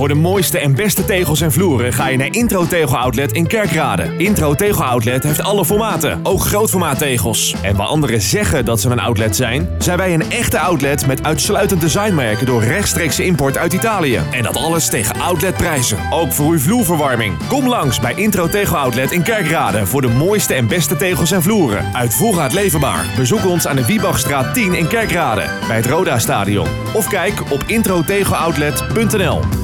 Voor de mooiste en beste tegels en vloeren ga je naar Intro Tegel Outlet in Kerkrade. Intro Tegel Outlet heeft alle formaten, ook grootformaattegels. En waar anderen zeggen dat ze een outlet zijn wij een echte outlet met uitsluitend designmerken door rechtstreekse import uit Italië. En dat alles tegen outletprijzen. Ook voor uw vloerverwarming. Kom langs bij Intro Tegel Outlet in Kerkrade voor de mooiste en beste tegels en vloeren. Uit voorraad leverbaar. Bezoek ons aan de Wiebachstraat 10 in Kerkrade bij het Roda Stadion. Of kijk op introtegeloutlet.nl.